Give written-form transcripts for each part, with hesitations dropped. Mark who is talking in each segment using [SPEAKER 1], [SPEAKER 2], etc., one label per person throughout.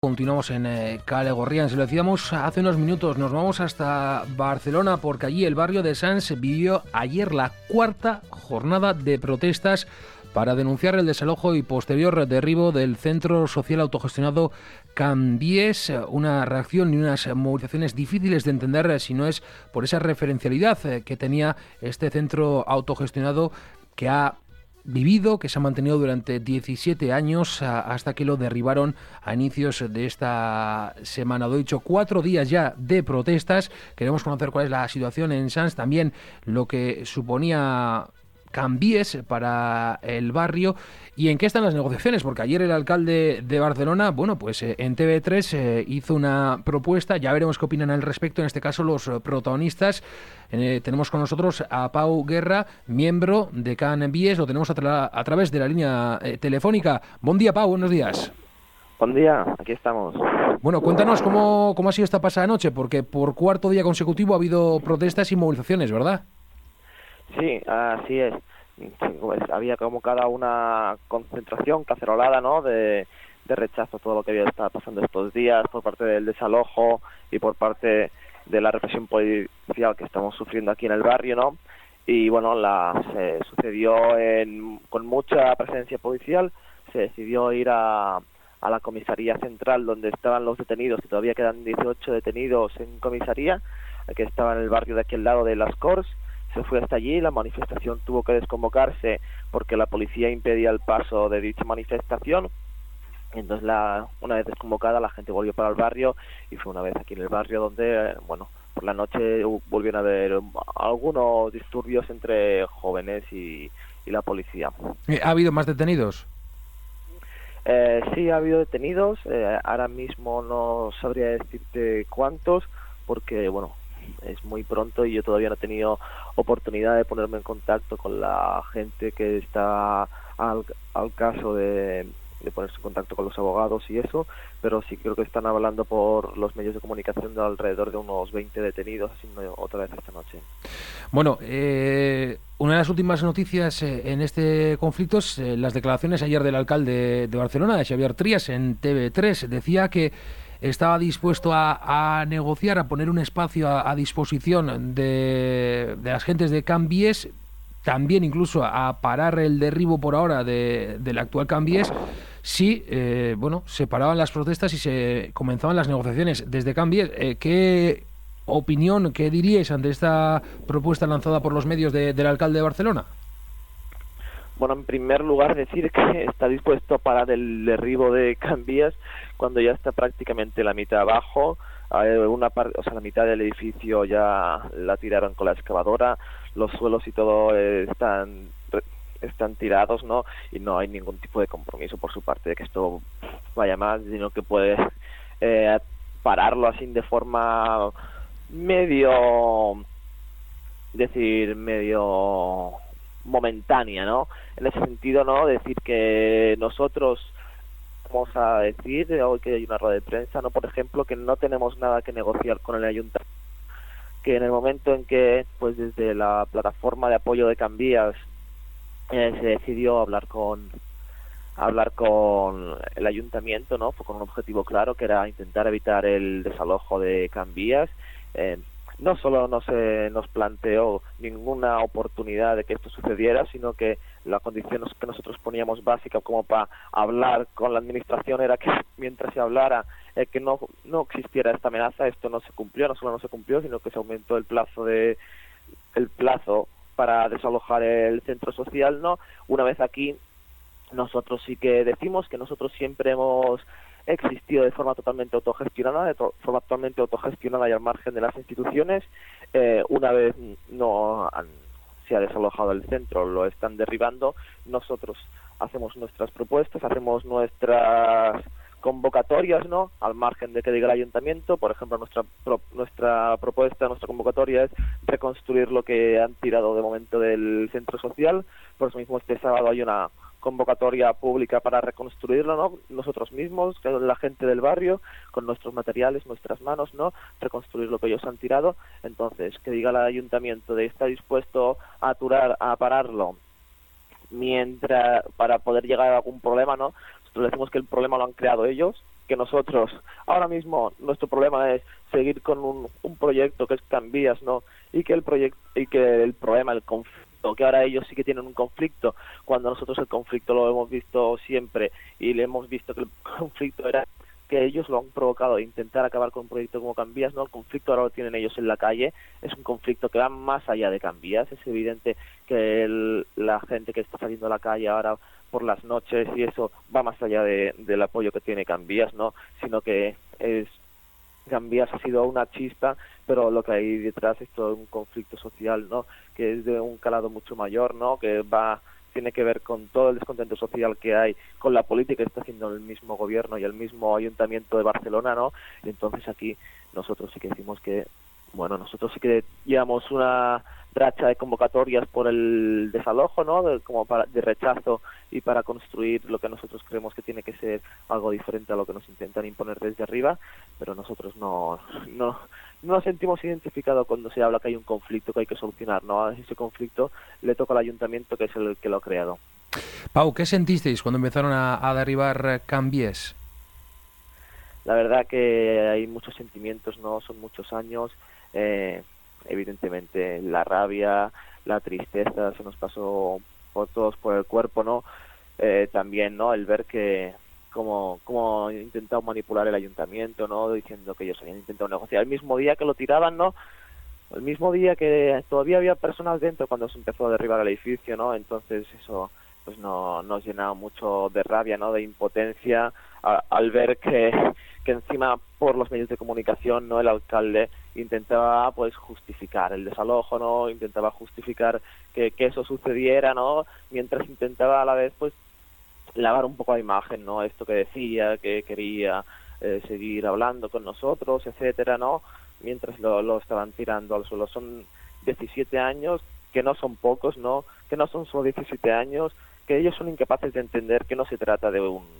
[SPEAKER 1] Continuamos en Kale Gorrian. Se lo decíamos hace unos minutos, nos vamos hasta Barcelona porque allí el barrio de Sants vivió ayer la cuarta jornada de protestas para denunciar el desalojo y posterior derribo del centro social autogestionado Can Vies, una reacción y unas movilizaciones difíciles de entender si no es por esa referencialidad que tenía este centro autogestionado que ha vivido, que se ha mantenido durante 17 años hasta que lo derribaron a inicios de esta semana. Lo he dicho, 4 días ya de protestas. Queremos conocer cuál es la situación en Sants, también lo que suponía Can Vies para el barrio y en qué están las negociaciones, porque ayer el alcalde de Barcelona, en TV3 hizo una propuesta, ya veremos qué opinan al respecto, en este caso los protagonistas. Tenemos con nosotros a Pau Guerra, miembro de Can Vies, lo tenemos a través de la línea telefónica. Buen día, Pau, buenos días.
[SPEAKER 2] Buen día, aquí estamos.
[SPEAKER 1] Bueno, cuéntanos cómo ha sido esta pasada noche, porque por cuarto día consecutivo ha habido protestas y movilizaciones, ¿verdad?
[SPEAKER 2] Sí, así es. Pues había como cada una concentración cacerolada, ¿no? De rechazo a todo lo que había estado pasando estos días por parte del desalojo y por parte de la represión policial que estamos sufriendo aquí en el barrio, ¿no? Y bueno, se sucedió con mucha presencia policial. Se decidió ir a la comisaría central donde estaban los detenidos, que todavía quedan 18 detenidos en comisaría, que estaba en el barrio de aquí al lado de Las Corts. Se fue hasta allí, la manifestación tuvo que desconvocarse porque la policía impedía el paso de dicha manifestación. Entonces, una vez desconvocada, la gente volvió para el barrio y fue una vez aquí en el barrio donde, por la noche volvieron a haber algunos disturbios entre jóvenes y la policía.
[SPEAKER 1] ¿Ha habido más detenidos?
[SPEAKER 2] Sí, ha habido detenidos. Ahora mismo no sabría decirte cuántos porque, es muy pronto y yo todavía no he tenido oportunidad de ponerme en contacto con la gente que está al caso de ponerse en contacto con los abogados y eso, pero sí creo que están hablando por los medios de comunicación de alrededor de unos 20 detenidos, así otra vez esta noche.
[SPEAKER 1] Bueno, una de las últimas noticias en este conflicto es las declaraciones ayer del alcalde de Barcelona, de Xavier Trias, en TV3. Decía que estaba dispuesto a negociar, a poner un espacio a disposición de las gentes de Can Vies, también incluso a parar el derribo por ahora del actual Can Vies, si se paraban las protestas y se comenzaban las negociaciones. Desde Can Vies, ¿qué opinión, qué diríais ante esta propuesta lanzada por los medios del alcalde de Barcelona?
[SPEAKER 2] Bueno, en primer lugar decir que está dispuesto a parar el derribo de Can Vies cuando ya está prácticamente la mitad abajo. La mitad del edificio ya la tiraron con la excavadora, los suelos y todo están tirados, ¿no? Y no hay ningún tipo de compromiso por su parte de que esto vaya más, sino que puede pararlo así de forma medio momentánea, ¿no? En ese sentido, ¿no? Decir que nosotros vamos a decir, hoy que hay una rueda de prensa, ¿no? Por ejemplo, que no tenemos nada que negociar con el ayuntamiento, que en el momento en que, pues desde la plataforma de apoyo de Can Vies se decidió hablar con el ayuntamiento, ¿no? Fue con un objetivo claro, que era intentar evitar el desalojo de Can Vies. No solo no se nos planteó ninguna oportunidad de que esto sucediera, sino que la condición que nosotros poníamos básica como para hablar con la administración era que mientras se hablara que no existiera esta amenaza. Esto no se cumplió, no solo no se cumplió, sino que se aumentó el plazo para desalojar el centro social, ¿no? Una vez aquí, nosotros sí que decimos que nosotros siempre hemos existido de forma totalmente autogestionada, y al margen de las instituciones. Una vez se ha desalojado el centro, lo están derribando, nosotros hacemos nuestras propuestas, hacemos nuestras convocatorias, ¿no? Al margen de que diga el ayuntamiento. Por ejemplo, nuestra propuesta, nuestra convocatoria es reconstruir lo que han tirado de momento del centro social. Por eso mismo este sábado hay una convocatoria pública para reconstruirlo, ¿no? Nosotros mismos, la gente del barrio, con nuestros materiales, nuestras manos, ¿no? Reconstruir lo que ellos han tirado. Entonces, que diga el ayuntamiento de estar dispuesto a pararlo para poder llegar a algún problema, ¿no? Nosotros decimos que el problema lo han creado ellos, que nosotros, ahora mismo, nuestro problema es seguir con un proyecto que es Can-Vies, ¿no? Y que el problema, el conflicto, que ahora ellos sí que tienen un conflicto, cuando nosotros el conflicto lo hemos visto siempre y le hemos visto que el conflicto era que ellos lo han provocado, intentar acabar con un proyecto como Can-Vies, ¿no? El conflicto ahora lo tienen ellos en la calle, es un conflicto que va más allá de Can-Vies, es evidente que la gente que está saliendo a la calle ahora por las noches y eso va más allá del apoyo que tiene Can-Vies, ¿no? Sino que Can-Vies ha sido una chispa, pero lo que hay detrás es todo un conflicto social, ¿no? Que es de un calado mucho mayor, ¿no? Que tiene que ver con todo el descontento social que hay, con la política que está haciendo el mismo gobierno y el mismo ayuntamiento de Barcelona, ¿no? Y entonces aquí nosotros sí que decimos que, bueno, nosotros sí que llevamos una racha de convocatorias por el desalojo, ¿no? De rechazo y para construir lo que nosotros creemos que tiene que ser algo diferente a lo que nos intentan imponer desde arriba, pero nosotros no nos sentimos identificados cuando se habla que hay un conflicto que hay que solucionar, ¿no? A ese conflicto le toca al ayuntamiento, que es el que lo ha creado.
[SPEAKER 1] Pau, ¿qué sentisteis cuando empezaron a derribar Can-Vies?
[SPEAKER 2] La verdad que hay muchos sentimientos, ¿no? Son muchos años, evidentemente la rabia, la tristeza se nos pasó por todos por el cuerpo, ¿no? También, ¿no? El ver que como han intentado manipular el ayuntamiento, ¿no? Diciendo que ellos habían intentado negociar el mismo día que lo tiraban, ¿no? El mismo día que todavía había personas dentro cuando se empezó a derribar el edificio, ¿no? Entonces eso pues nos llenaba mucho de rabia, ¿no? De impotencia al ver que encima por los medios de comunicación, ¿no? El alcalde intentaba pues justificar el desalojo, ¿no? Intentaba justificar que eso sucediera, ¿no? Mientras intentaba a la vez pues lavar un poco la imagen, ¿no? Esto que decía, que quería seguir hablando con nosotros, etcétera, ¿no? Mientras lo estaban tirando al suelo. Son 17 años, que no son pocos, ¿no? Que no son solo 17 años, que ellos son incapaces de entender que no se trata de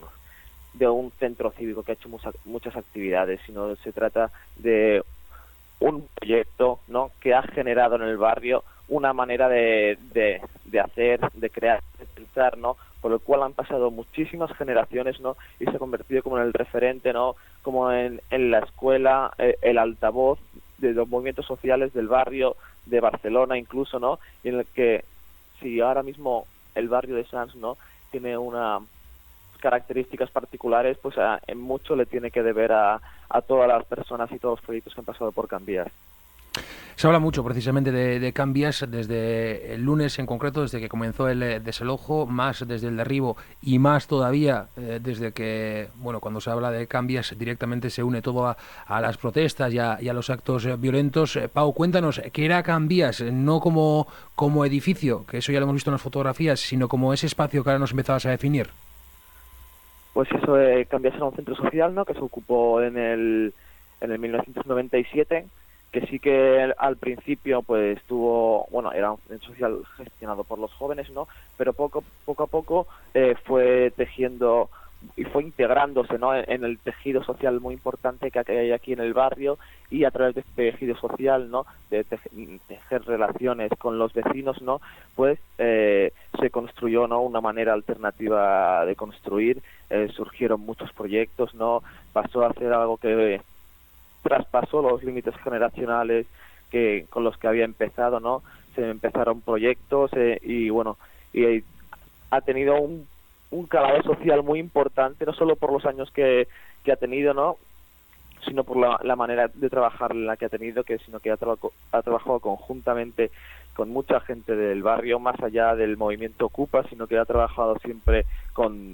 [SPEAKER 2] un centro cívico que ha hecho muchas actividades, sino se trata de un proyecto, ¿no? Que ha generado en el barrio una manera de hacer, de crear, de pensar, ¿no? Por el cual han pasado muchísimas generaciones, ¿no? Y se ha convertido como en el referente, ¿no? Como en la escuela, el altavoz de los movimientos sociales del barrio, de Barcelona incluso, ¿no? Y en el que, si ahora mismo el barrio de Sants, ¿no? Tiene unas características particulares, pues en mucho le tiene que deber a todas las personas y todos los proyectos que han pasado por Can-Vies.
[SPEAKER 1] Se habla mucho precisamente de Can-Vies desde el lunes en concreto, desde que comenzó el desalojo, más desde el derribo y más todavía desde que, bueno, cuando se habla de Can-Vies directamente se une todo a las protestas y a los actos violentos. Pau, cuéntanos, ¿qué era Can-Vies? No como edificio, que eso ya lo hemos visto en las fotografías, sino como ese espacio que ahora nos empezabas a definir.
[SPEAKER 2] Pues eso, Can-Vies era un centro social, ¿no? Que se ocupó en el 1997, que sí que al principio pues era un centro social gestionado por los jóvenes, ¿no? Pero poco a poco fue tejiendo y fue integrándose, ¿no? En el tejido social muy importante que hay aquí en el barrio, y a través de este tejido social, ¿no? De tejer relaciones con los vecinos, ¿no? Pues se construyó, ¿no? Una manera alternativa de construir, surgieron muchos proyectos, ¿no? Pasó a ser algo que traspasó los límites generacionales con los que había empezado, ¿no? Se empezaron proyectos y ha tenido un calado social muy importante, no solo por los años que ha tenido, ¿no? Sino por la manera de trabajar en la que ha tenido, sino que ha trabajado conjuntamente con mucha gente del barrio, más allá del movimiento Ocupa, sino que ha trabajado siempre con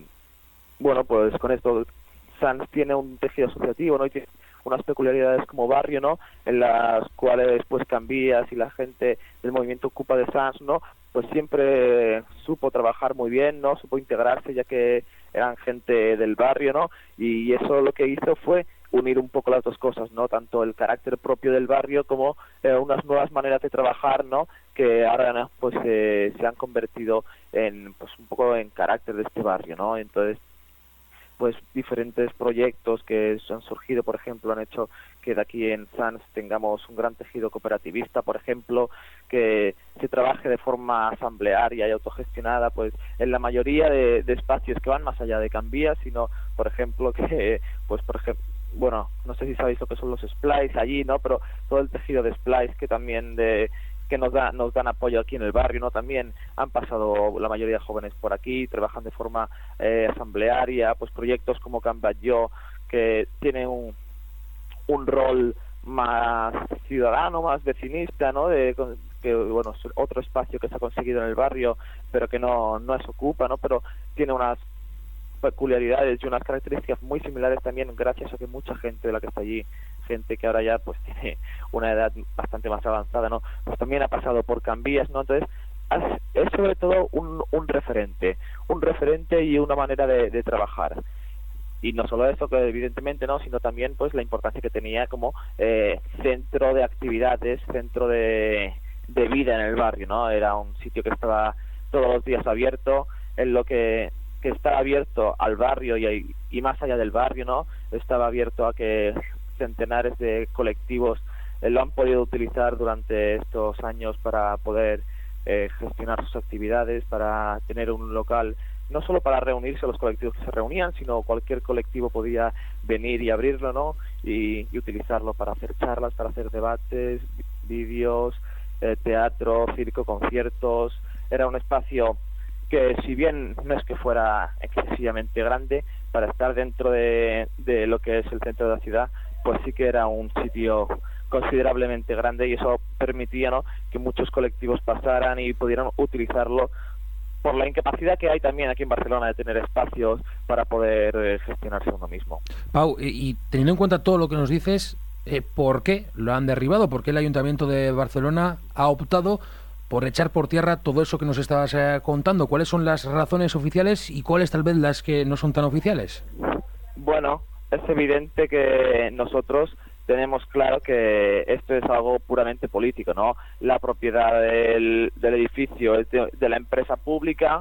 [SPEAKER 2] esto. Sants tiene un tejido asociativo, ¿no? Y tiene unas peculiaridades como barrio, ¿no? En las cuales pues Can-Vies y la gente del movimiento Ocupa de Sants, ¿no? Pues siempre supo trabajar muy bien, ¿no? Supo integrarse, ya que eran gente del barrio, ¿no? Y eso lo que hizo fue unir un poco las dos cosas, ¿no? Tanto el carácter propio del barrio como unas nuevas maneras de trabajar, ¿no? Que ahora, ¿no? Pues se han convertido en pues un poco en carácter de este barrio, ¿no? Entonces pues diferentes proyectos que han surgido, por ejemplo, han hecho que de aquí en Sants tengamos un gran tejido cooperativista, por ejemplo, que se trabaje de forma asamblearia y autogestionada, pues en la mayoría de espacios que van más allá de Can-Vies, sino por ejemplo, que, pues, por ejemplo, bueno, no sé si sabéis lo que son los splice allí, ¿no? Pero todo el tejido de splice que también que nos dan apoyo aquí en el barrio, ¿no? También han pasado la mayoría de jóvenes por aquí, trabajan de forma asamblearia, pues proyectos como Canvas Yo, que tienen un rol más ciudadano, más vecinista, ¿no? Que bueno, es otro espacio que se ha conseguido en el barrio, pero que no se ocupa, ¿no? Pero tiene unas peculiaridades y unas características muy similares también, gracias a que mucha gente de la que está allí, gente que ahora ya pues tiene una edad bastante más avanzada, ¿no? Pues también ha pasado por Cambias, ¿no? Entonces es sobre todo un referente y una manera de trabajar. Y no solo eso, que evidentemente no, sino también pues la importancia que tenía como centro de actividades, centro de vida en el barrio, ¿no? Era un sitio que estaba todos los días abierto, en lo que estaba abierto al barrio y más allá del barrio, ¿no? Estaba abierto a que centenares de colectivos lo han podido utilizar durante estos años para poder gestionar sus actividades, para tener un local no solo para reunirse los colectivos que se reunían, sino cualquier colectivo podía venir y abrirlo, ¿no? Y utilizarlo para hacer charlas, para hacer debates, vídeos, teatro, circo, conciertos. Era un espacio que, si bien no es que fuera excesivamente grande, para estar dentro de lo que es el centro de la ciudad, pues sí que era un sitio considerablemente grande, y eso permitía, ¿no?, que muchos colectivos pasaran y pudieran utilizarlo, por la incapacidad que hay también aquí en Barcelona de tener espacios para poder gestionarse uno mismo.
[SPEAKER 1] Pau, y teniendo en cuenta todo lo que nos dices, ¿por qué lo han derribado? ¿Por qué el Ayuntamiento de Barcelona ha optado por echar por tierra todo eso que nos estabas contando? ¿Cuáles son las razones oficiales y cuáles tal vez las que no son tan oficiales?
[SPEAKER 2] Bueno, es evidente que nosotros tenemos claro que esto es algo puramente político, ¿no? La propiedad del edificio es de la empresa pública.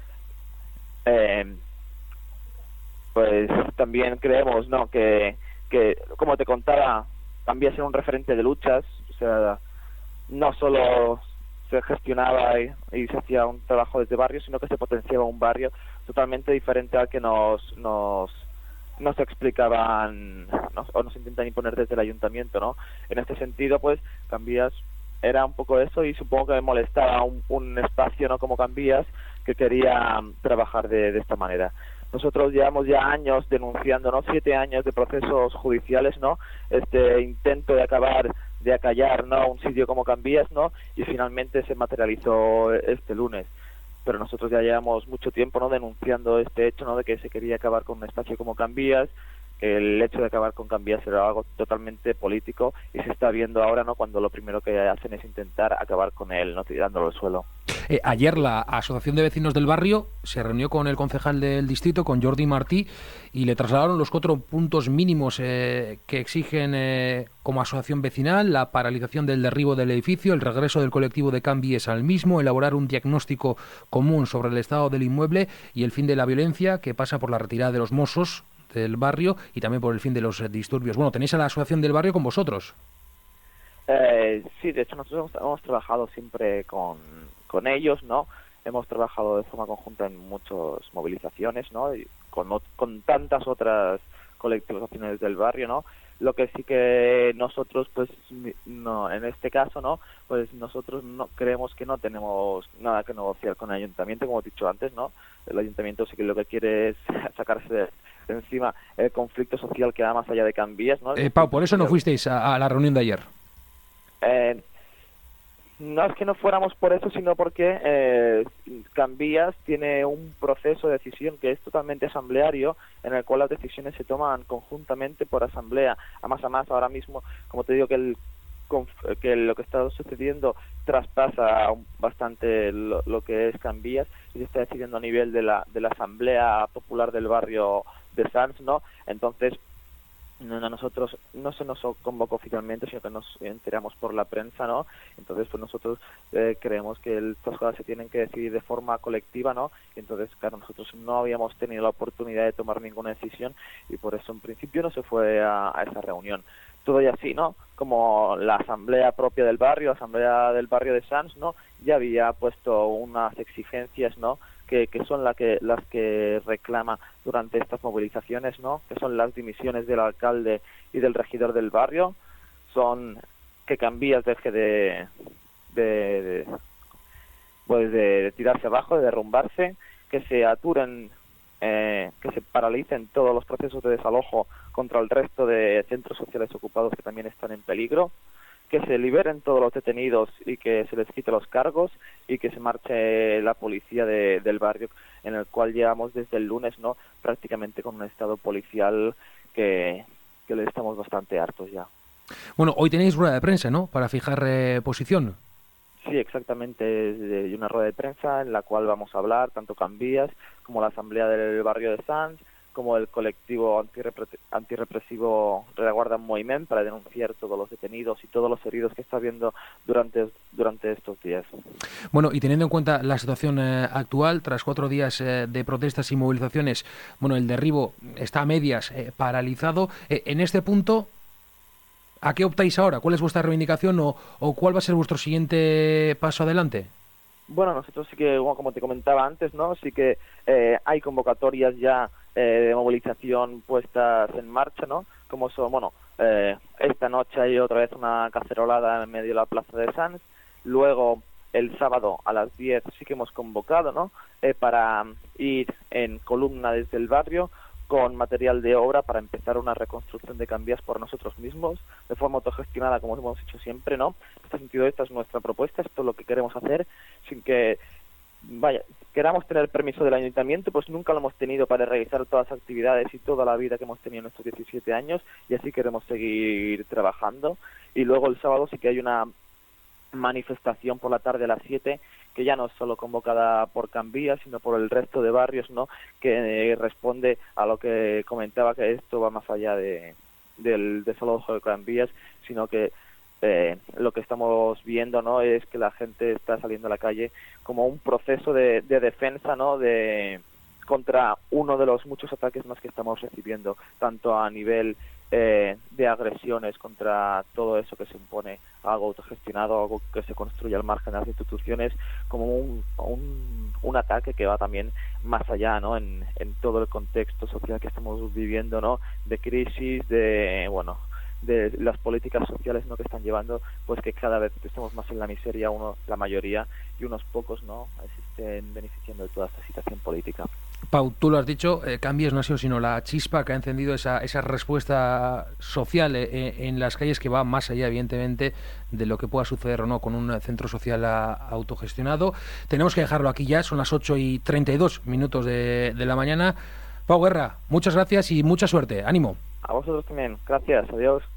[SPEAKER 2] Pues también creemos, ¿no?, que como te contaba, también ser un referente de luchas, o sea, no solo se gestionaba y se hacía un trabajo desde barrio, sino que se potenciaba un barrio totalmente diferente al que nos explicaban, ¿no?, o nos intentan imponer desde el ayuntamiento, ¿no? En este sentido, pues, Cambias era un poco eso, y supongo que me molestaba un espacio, ¿no?, como Cambias, que quería trabajar de esta manera. Nosotros llevamos ya años denunciando, ¿no?, 7 años de procesos judiciales, ¿no?, este intento de acallar, ¿no?, un sitio como Cambias, ¿no?, y finalmente se materializó este lunes. Pero nosotros ya llevamos mucho tiempo, ¿no?, denunciando este hecho, ¿no?, de que se quería acabar con un espacio como Cambias, que el hecho de acabar con Cambias era algo totalmente político, y se está viendo ahora, ¿no?, cuando lo primero que hacen es intentar acabar con él, ¿no?, tirándolo al suelo.
[SPEAKER 1] Ayer la Asociación de Vecinos del Barrio se reunió con el concejal del distrito, con Jordi Martí, y le trasladaron los 4 puntos mínimos que exigen como asociación vecinal: la paralización del derribo del edificio, el regreso del colectivo de Cambies al mismo, elaborar un diagnóstico común sobre el estado del inmueble y el fin de la violencia, que pasa por la retirada de los mossos del barrio y también por el fin de los disturbios. Bueno, tenéis a la Asociación del Barrio con vosotros.
[SPEAKER 2] Sí, de hecho nosotros hemos trabajado siempre con ellos, ¿no? Hemos trabajado de forma conjunta en muchas movilizaciones, ¿no?, y con tantas otras colectivaciones del barrio, ¿no? Lo que sí que nosotros, pues, no, en este caso, ¿no?, pues nosotros no creemos que no tenemos nada que negociar con el ayuntamiento, como he dicho antes, ¿no? El ayuntamiento sí que lo que quiere es sacarse de encima el conflicto social que va más allá de Cambias, ¿no?
[SPEAKER 1] Pau, por eso no fuisteis a la reunión de ayer.
[SPEAKER 2] No es que no fuéramos por eso, sino porque Cambias tiene un proceso de decisión que es totalmente asambleario, en el cual las decisiones se toman conjuntamente por asamblea. A más, ahora mismo, como te digo, que lo que está sucediendo traspasa bastante lo que es Cambias, y se está decidiendo a nivel de la Asamblea Popular del barrio de Sants, ¿no? Entonces, nosotros no se nos convocó oficialmente, sino que nos enteramos por la prensa, ¿no? Entonces, pues nosotros creemos que estas cosas se tienen que decidir de forma colectiva, ¿no? Y entonces, claro, nosotros no habíamos tenido la oportunidad de tomar ninguna decisión, y por eso en principio no se fue a esa reunión. Todo y así, ¿no?, como la asamblea propia del barrio, asamblea del barrio de Sants, ¿no?, ya había puesto unas exigencias, ¿no?, que son las que reclama durante estas movilizaciones, ¿no? Que son las dimisiones del alcalde y del regidor del barrio, son que Cambias deje de tirarse abajo, de derrumbarse, que se aturen, que se paralicen todos los procesos de desalojo contra el resto de centros sociales ocupados que también están en peligro, que se liberen todos los detenidos y que se les quite los cargos y que se marche la policía del barrio, en el cual llevamos desde el lunes, ¿no?, prácticamente con un estado policial que le estamos bastante hartos ya.
[SPEAKER 1] Bueno, hoy tenéis rueda de prensa, ¿no?, para fijar posición.
[SPEAKER 2] Sí, exactamente, es una rueda de prensa en la cual vamos a hablar tanto Cambias como la asamblea del barrio de Sants, como el colectivo antirrepresivo Rereguarda en Moviment, para denunciar todos los detenidos y todos los heridos que está habiendo durante estos días.
[SPEAKER 1] Bueno, y teniendo en cuenta la situación actual, tras 4 días de protestas y movilizaciones, bueno, el derribo está a medias, paralizado. En este punto, ¿a qué optáis ahora? ¿Cuál es vuestra reivindicación o cuál va a ser vuestro siguiente paso adelante?
[SPEAKER 2] Bueno, nosotros sí que, como te comentaba antes, ¿no?, sí que hay convocatorias ya de movilización puestas en marcha, ¿no?, como son, bueno, esta noche hay otra vez una cacerolada en medio de la plaza de Sants, luego el sábado a las 10 sí que hemos convocado, ¿no?, para ir en columna desde el barrio con material de obra para empezar una reconstrucción de Cambias por nosotros mismos, de forma autogestionada, como hemos hecho siempre, ¿no? En este sentido, esta es nuestra propuesta, esto es lo que queremos hacer, sin que, queramos tener permiso del ayuntamiento, pues nunca lo hemos tenido para realizar todas las actividades y toda la vida que hemos tenido en estos 17 años, y así queremos seguir trabajando. Y luego el sábado sí que hay una manifestación por la tarde a las 7, que ya no es solo convocada por Cambias, sino por el resto de barrios, ¿no?, que responde a lo que comentaba, que esto va más allá del desalojo de Cambias, sino que lo que estamos viendo, ¿no?, es que la gente está saliendo a la calle como un proceso de defensa, ¿no?, contra uno de los muchos ataques más que estamos recibiendo, tanto a nivel de agresiones contra todo eso que se impone, algo autogestionado, algo que se construye al margen de las instituciones, como un ataque que va también más allá, ¿no?, en todo el contexto social que estamos viviendo, ¿no?, de crisis, de las políticas sociales, ¿no?, que están llevando, pues que cada vez estamos más en la miseria, la mayoría, y unos pocos, ¿no?, se estén beneficiando de toda esta situación política.
[SPEAKER 1] Pau, tú lo has dicho, Cambias no ha sido sino la chispa que ha encendido esa respuesta social en las calles, que va más allá, evidentemente, de lo que pueda suceder o no con un centro social autogestionado. Tenemos que dejarlo aquí ya, son las 8:32 de la mañana. Pau Guerra, muchas gracias y mucha suerte. ¡Ánimo!
[SPEAKER 2] A vosotros también. Gracias. Adiós.